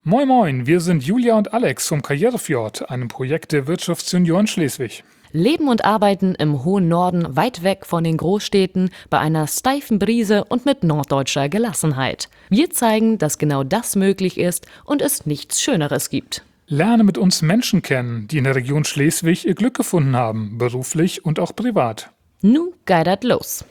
Moin Moin, wir sind Julia und Alex vom Karrierefjord, einem Projekt der Wirtschaftsjunioren Schleswig. Leben und arbeiten im hohen Norden, weit weg von den Großstädten, bei einer steifen Brise und mit norddeutscher Gelassenheit. Wir zeigen, dass genau das möglich ist und es nichts Schöneres gibt. Lerne mit uns Menschen kennen, die in der Region Schleswig ihr Glück gefunden haben, beruflich und auch privat. Nu geidert los.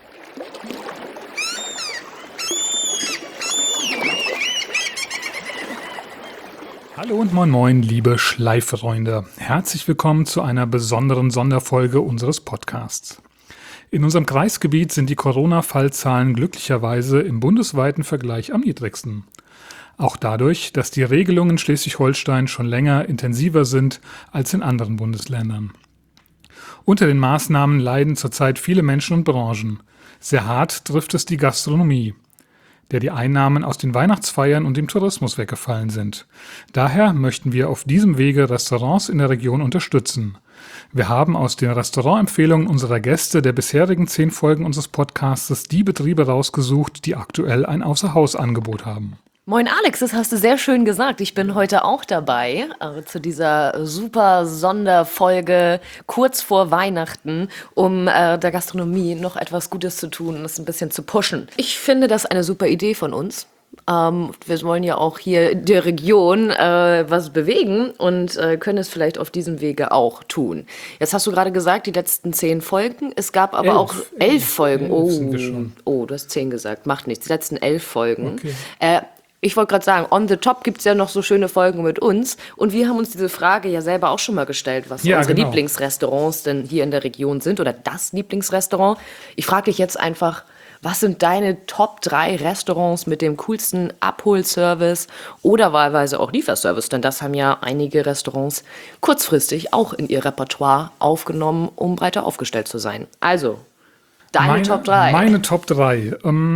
Hallo und moin moin, liebe Schleifreunde. Herzlich willkommen zu einer besonderen Sonderfolge unseres Podcasts. In unserem Kreisgebiet sind die Corona-Fallzahlen glücklicherweise im bundesweiten Vergleich am niedrigsten. Auch dadurch, dass die Regelungen in Schleswig-Holstein schon länger intensiver sind als in anderen Bundesländern. Unter den Maßnahmen leiden zurzeit viele Menschen und Branchen. Sehr hart trifft es die Gastronomie, der die Einnahmen aus den Weihnachtsfeiern und dem Tourismus weggefallen sind. Daher möchten wir auf diesem Wege Restaurants in der Region unterstützen. Wir haben aus den Restaurantempfehlungen unserer Gäste der bisherigen 10 Folgen unseres Podcastes die Betriebe rausgesucht, die aktuell ein Außerhausangebot haben. Moin Alex, das hast du sehr schön gesagt. Ich bin heute auch dabei zu dieser super Sonderfolge kurz vor Weihnachten, um der Gastronomie noch etwas Gutes zu tun und es ein bisschen zu pushen. Ich finde das eine super Idee von uns. Wir wollen ja auch hier in der Region was bewegen und können es vielleicht auf diesem Wege auch tun. Jetzt hast du gerade gesagt, die letzten 10 Folgen. Es gab aber auch 11 Folgen. 11 sind wir schon. Oh, du hast 10 gesagt. Macht nichts. Die letzten 11 Folgen. Okay. Ich wollte gerade sagen, on the top gibt es ja noch so schöne Folgen mit uns. Und wir haben uns diese Frage ja selber auch schon mal gestellt, was unsere Lieblingsrestaurants denn hier in der Region sind oder das Lieblingsrestaurant. Ich frage dich jetzt einfach, was sind deine Top 3 Restaurants mit dem coolsten Abholservice oder wahlweise auch Lieferservice? Denn das haben ja einige Restaurants kurzfristig auch in ihr Repertoire aufgenommen, um breiter aufgestellt zu sein. Also, deine Top 3. Meine Top 3.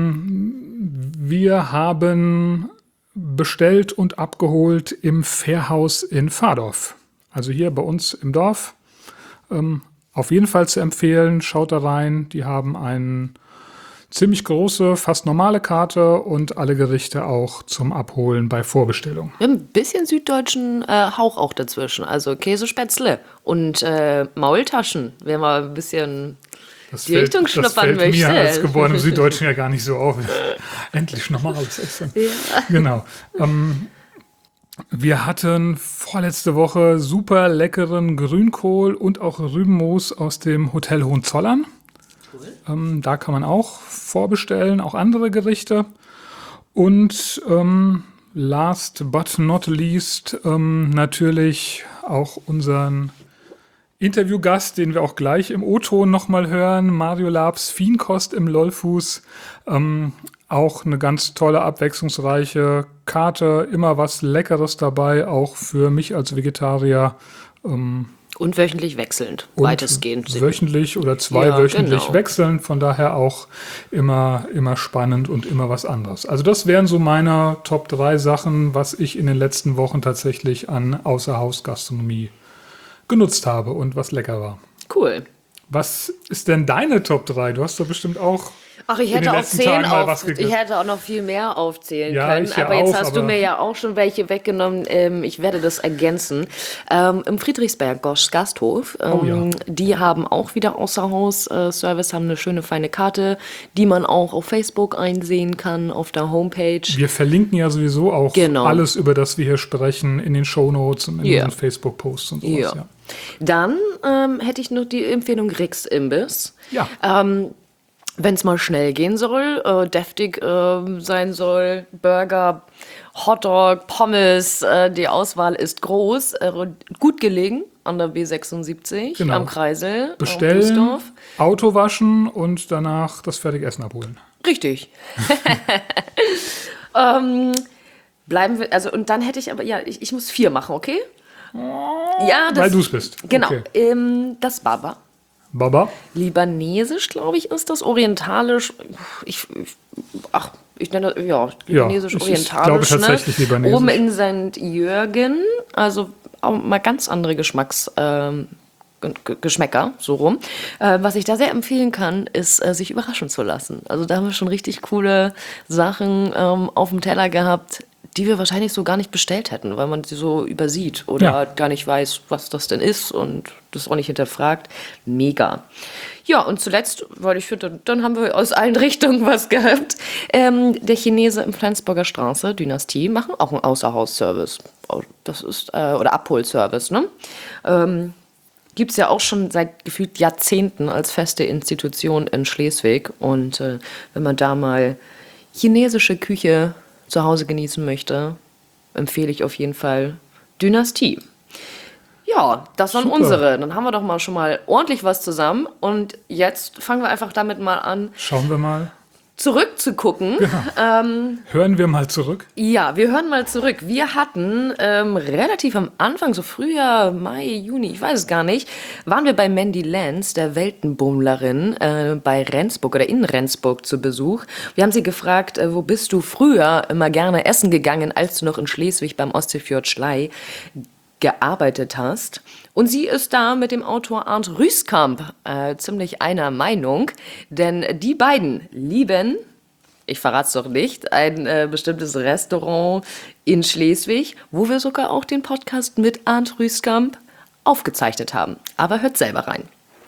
Wir haben bestellt und abgeholt im Fährhaus in Pfadorf. Also hier bei uns im Dorf. Auf jeden Fall zu empfehlen, schaut da rein. Die haben eine ziemlich große, fast normale Karte und alle Gerichte auch zum Abholen bei Vorbestellung. Wir haben ein bisschen süddeutschen Hauch auch dazwischen. Also Käsespätzle und Maultaschen. Wer mal ein bisschen die Richtung schnuppern möchte. Das fällt mir als geborenem Süddeutschen ja gar nicht so auf. Endlich normales Essen. Ja. Genau. Wir hatten vorletzte Woche super leckeren Grünkohl und auch Rübenmoos aus dem Hotel Hohenzollern. Cool. Da kann man auch vorbestellen, auch andere Gerichte. Und last but not least natürlich auch unseren Interviewgast, den wir auch gleich im O-Ton nochmal hören, Mario Labs Feinkost im Lollfuß. Auch eine ganz tolle, abwechslungsreiche Karte, immer was Leckeres dabei, auch für mich als Vegetarier. Und wöchentlich wechselnd, weitestgehend. Wöchentlich oder zweiwöchentlich wechseln, von daher auch immer spannend und immer was anderes. Also das wären so meine Top 3 Sachen, was ich in den letzten Wochen tatsächlich an Außerhausgastronomie genutzt habe und was lecker war. Cool. Was ist denn deine Top 3? Du hast doch bestimmt auch ich hätte auch 10 ich hätte auch noch viel mehr aufzählen können, aber jetzt hast du mir ja auch schon welche weggenommen. Ich werde das ergänzen. Im Friedrichsberg Gasthof, die haben auch wieder Außerhaus-Service, haben eine schöne, feine Karte, die man auch auf Facebook einsehen kann, auf der Homepage. Wir verlinken ja sowieso auch alles, über das wir hier sprechen, in den Shownotes und in unseren Facebook-Posts und sowas. Ja. Dann hätte ich noch die Empfehlung Rix Imbiss. Ja. Wenn es mal schnell gehen soll, deftig sein soll, Burger, Hotdog, Pommes, die Auswahl ist groß, gut gelegen an der B76 am Kreisel. Bestellen, Auto waschen und danach das fertige Essen abholen. Richtig. Bleiben wir, und dann hätte ich aber, ich muss 4 machen, okay? Ja, weil du es bist. Genau, okay. Das Baba. Baba? Libanesisch, glaube ich, ist das. Orientalisch. Ich nenne libanesisch, orientalisch. Ich glaube tatsächlich libanesisch. Oben in St. Jürgen. Also auch mal ganz andere Geschmacksrichtungen Geschmäcker, so rum. Was ich da sehr empfehlen kann, ist, sich überraschen zu lassen. Also da haben wir schon richtig coole Sachen auf dem Teller gehabt, die wir wahrscheinlich so gar nicht bestellt hätten, weil man sie so übersieht oder gar nicht weiß, was das denn ist und das auch nicht hinterfragt. Mega. Ja, und zuletzt, weil ich finde, dann haben wir aus allen Richtungen was gehabt. Der Chinese im Flensburger Straße, Dynastie, machen auch einen Außerhausservice. Das ist, oder Abholservice, ne? Gibt es ja auch schon seit gefühlt Jahrzehnten als feste Institution in Schleswig. Und wenn man da mal chinesische Küche zu Hause genießen möchte, empfehle ich auf jeden Fall Dynastie. Ja, das waren unsere. Dann haben wir doch mal schon mal ordentlich was zusammen. Und jetzt fangen wir einfach damit mal an. Schauen wir mal. Zurückzugucken. Genau. Hören wir mal zurück? Ja, wir hören mal zurück. Wir hatten relativ am Anfang, so Frühjahr, Mai, Juni, ich weiß es gar nicht, waren wir bei Mandy Lenz, der Weltenbummlerin, bei Rendsburg oder in Rendsburg zu Besuch. Wir haben sie gefragt, wo bist du früher immer gerne essen gegangen, als du noch in Schleswig beim Ostseefjord Schlei gearbeitet hast. Und sie ist da mit dem Autor Arndt Rüskamp ziemlich einer Meinung, denn die beiden lieben, ich verrate es doch nicht, ein bestimmtes Restaurant in Schleswig, wo wir sogar auch den Podcast mit Arndt Rüskamp aufgezeichnet haben. Aber hört selber rein.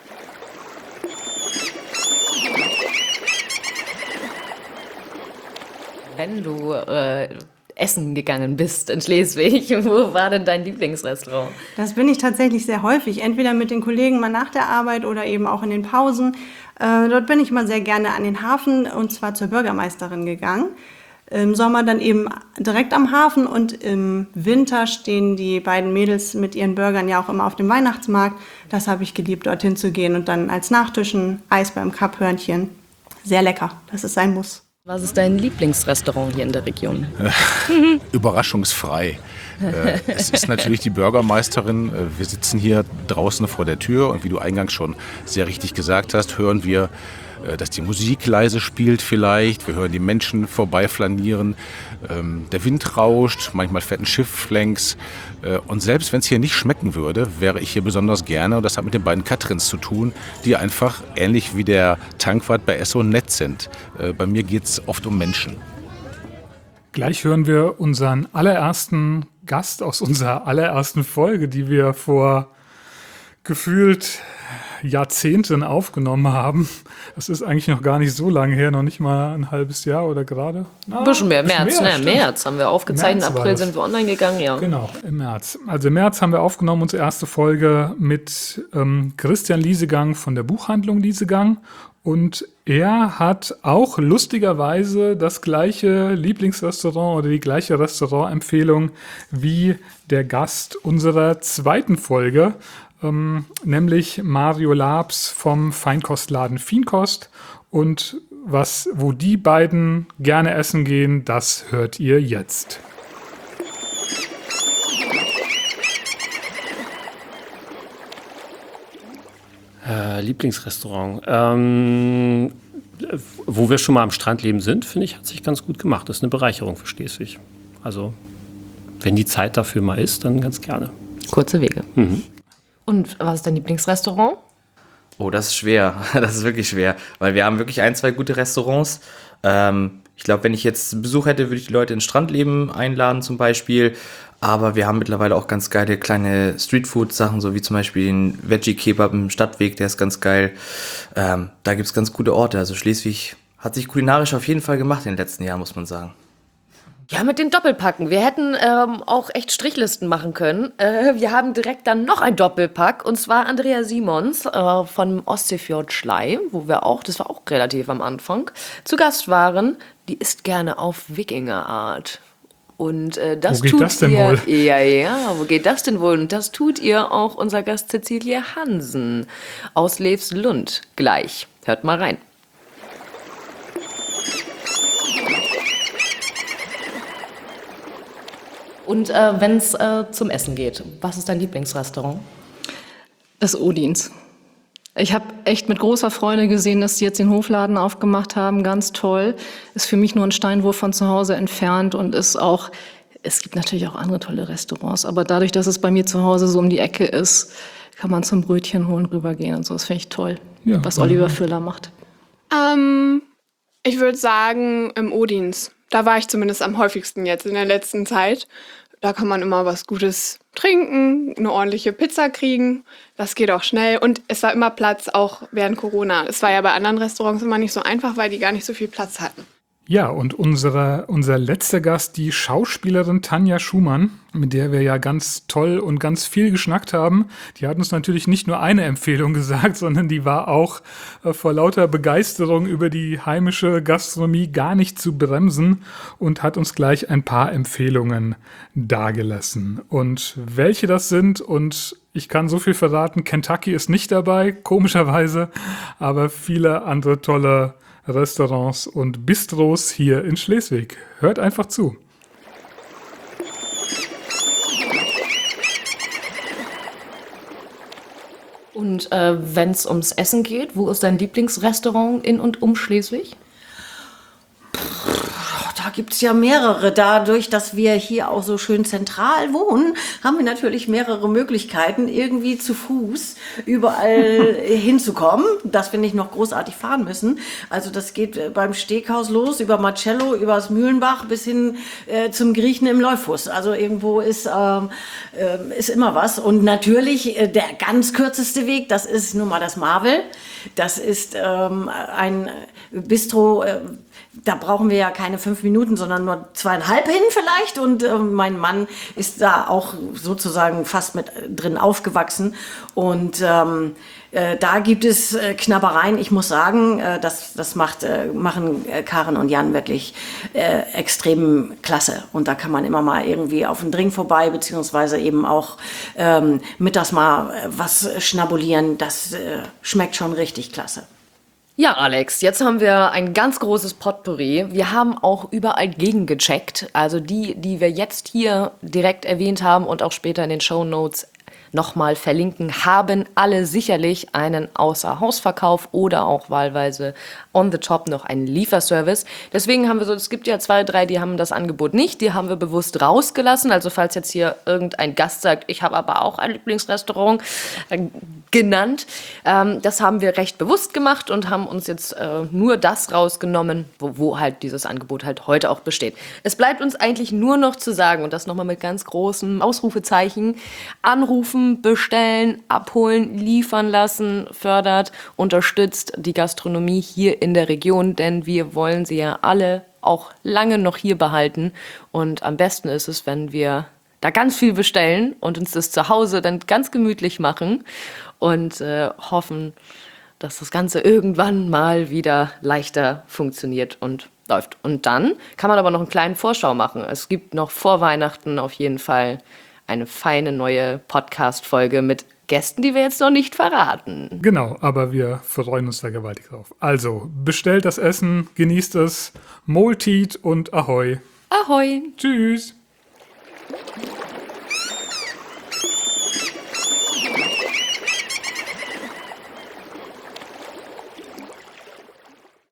Wenn du essen gegangen bist in Schleswig, wo war denn dein Lieblingsrestaurant? Das bin ich tatsächlich sehr häufig, entweder mit den Kollegen mal nach der Arbeit oder eben auch in den Pausen. Dort bin ich mal sehr gerne an den Hafen und zwar zur Bürgermeisterin gegangen. Im Sommer dann eben direkt am Hafen und im Winter stehen die beiden Mädels mit ihren Burgern ja auch immer auf dem Weihnachtsmarkt. Das habe ich geliebt, dorthin zu gehen und dann als Nachtisch ein Eis beim Kapphörnchen. Sehr lecker, das ist ein Muss. Was ist dein Lieblingsrestaurant hier in der Region? Überraschungsfrei. Es ist natürlich die Bürgermeisterin. Wir sitzen hier draußen vor der Tür und wie du eingangs schon sehr richtig gesagt hast, hören wir, dass die Musik leise spielt vielleicht. Wir hören die Menschen vorbeiflanieren. Der Wind rauscht, manchmal fährt ein Schiff längs. Und selbst wenn es hier nicht schmecken würde, wäre ich hier besonders gerne. Und das hat mit den beiden Katrins zu tun, die einfach ähnlich wie der Tankwart bei Esso nett sind. Bei mir geht es oft um Menschen. Gleich hören wir unseren allerersten Gast aus unserer allerersten Folge, die wir vor gefühlt Jahrzehnten aufgenommen haben. Das ist eigentlich noch gar nicht so lange her, noch nicht mal ein halbes Jahr oder gerade. Ein bisschen mehr, März haben wir aufgezeichnet, im April sind wir online gegangen, ja. Genau, im März. Also im März haben wir aufgenommen unsere erste Folge mit Christian Liesegang von der Buchhandlung Liesegang und er hat auch lustigerweise das gleiche Lieblingsrestaurant oder die gleiche Restaurantempfehlung wie der Gast unserer zweiten Folge, nämlich Mario Labs vom Feinkostladen Fienkost. Und wo die beiden gerne essen gehen, das hört ihr jetzt. Lieblingsrestaurant. Wo wir schon mal am Strandleben sind, finde ich, hat sich ganz gut gemacht. Das ist eine Bereicherung für Schleswig. Also, wenn die Zeit dafür mal ist, dann ganz gerne. Kurze Wege. Mhm. Und was ist dein Lieblingsrestaurant? Oh, das ist schwer. Das ist wirklich schwer. Weil wir haben wirklich 1, 2 gute Restaurants. Ich glaube, wenn ich jetzt Besuch hätte, würde ich die Leute ins Strandleben einladen zum Beispiel. Aber wir haben mittlerweile auch ganz geile kleine Streetfood-Sachen, so wie zum Beispiel den Veggie-Kebab im Stadtweg, der ist ganz geil. Da gibt es ganz gute Orte. Also Schleswig hat sich kulinarisch auf jeden Fall gemacht in den letzten Jahren, muss man sagen. Ja, mit den Doppelpacken. Wir hätten auch echt Strichlisten machen können. Wir haben direkt dann noch ein Doppelpack. Und zwar Andrea Simons von Ostseefjord Schlei, wo wir auch, das war auch relativ am Anfang, zu Gast waren. Die isst gerne auf Wikingerart. Und das wo geht tut das denn ihr, wohl? Ja, wo geht das denn wohl? Und das tut ihr auch unser Gast Cecilie Hansen aus Levslund gleich. Hört mal rein. Und wenn es zum Essen geht, was ist dein Lieblingsrestaurant? Das Odins. Ich habe echt mit großer Freude gesehen, dass die jetzt den Hofladen aufgemacht haben. Ganz toll. Ist für mich nur ein Steinwurf von zu Hause entfernt und ist auch, es gibt natürlich auch andere tolle Restaurants, aber dadurch, dass es bei mir zu Hause so um die Ecke ist, kann man zum Brötchen holen rübergehen und so. Das finde ich toll, Ja, was Oliver Füller macht. Ich würde sagen, im Odins. Da war ich zumindest am häufigsten jetzt in der letzten Zeit. Da kann man immer was Gutes trinken, eine ordentliche Pizza kriegen. Das geht auch schnell. Und es war immer Platz, auch während Corona. Es war ja bei anderen Restaurants immer nicht so einfach, weil die gar nicht so viel Platz hatten. Ja, und unser letzter Gast, die Schauspielerin Tanja Schumann, mit der wir ja ganz toll und ganz viel geschnackt haben, die hat uns natürlich nicht nur eine Empfehlung gesagt, sondern die war auch vor lauter Begeisterung über die heimische Gastronomie gar nicht zu bremsen und hat uns gleich ein paar Empfehlungen dargelassen. Und welche das sind, und ich kann so viel verraten, Kentucky ist nicht dabei, komischerweise, aber viele andere tolle Restaurants und Bistros hier in Schleswig. Hört einfach zu. Und wenn es ums Essen geht, wo ist dein Lieblingsrestaurant in und um Schleswig? Da gibt es ja mehrere. Dadurch, dass wir hier auch so schön zentral wohnen, haben wir natürlich mehrere Möglichkeiten, irgendwie zu Fuß überall hinzukommen, dass wir nicht noch großartig fahren müssen. Also das geht beim Steakhaus los, über Marcello, über das Mühlenbach bis hin zum Griechen im Leufuss. Also irgendwo ist immer was. Und natürlich der ganz kürzeste Weg, das ist nun mal das Marvel. Das ist ein Bistro, da brauchen wir ja keine 5 Minuten, sondern nur 2,5 hin vielleicht. Und mein Mann ist da auch sozusagen fast mit drin aufgewachsen. Und da gibt es Knabbereien. Ich muss sagen, das machen Karen und Jan wirklich extrem klasse. Und da kann man immer mal irgendwie auf einen Drink vorbei, beziehungsweise eben auch mittags mal was schnabulieren. Das schmeckt schon richtig klasse. Ja, Alex, jetzt haben wir ein ganz großes Potpourri. Wir haben auch überall gegengecheckt. Also die wir jetzt hier direkt erwähnt haben und auch später in den Shownotes nochmal verlinken, haben alle sicherlich einen Außerhausverkauf oder auch wahlweise on the top noch einen Lieferservice. Deswegen haben wir es gibt ja 2, 3, die haben das Angebot nicht, die haben wir bewusst rausgelassen. Also falls jetzt hier irgendein Gast sagt, ich habe aber auch ein Lieblingsrestaurant genannt, das haben wir recht bewusst gemacht und haben uns jetzt nur das rausgenommen, wo halt dieses Angebot halt heute auch besteht. Es bleibt uns eigentlich nur noch zu sagen, und das nochmal mit ganz großen Ausrufezeichen, anrufen, bestellen, abholen, liefern lassen, fördert, unterstützt die Gastronomie hier in der Region, denn wir wollen sie ja alle auch lange noch hier behalten. Und am besten ist es, wenn wir da ganz viel bestellen und uns das zu Hause dann ganz gemütlich machen und hoffen, dass das Ganze irgendwann mal wieder leichter funktioniert und läuft. Und dann kann man aber noch einen kleinen Vorschau machen. Es gibt noch vor Weihnachten auf jeden Fall eine feine neue Podcast-Folge mit Gästen, die wir jetzt noch nicht verraten. Genau, aber wir freuen uns da gewaltig drauf. Also, bestellt das Essen, genießt es, Moltit und Ahoi. Ahoi. Tschüss.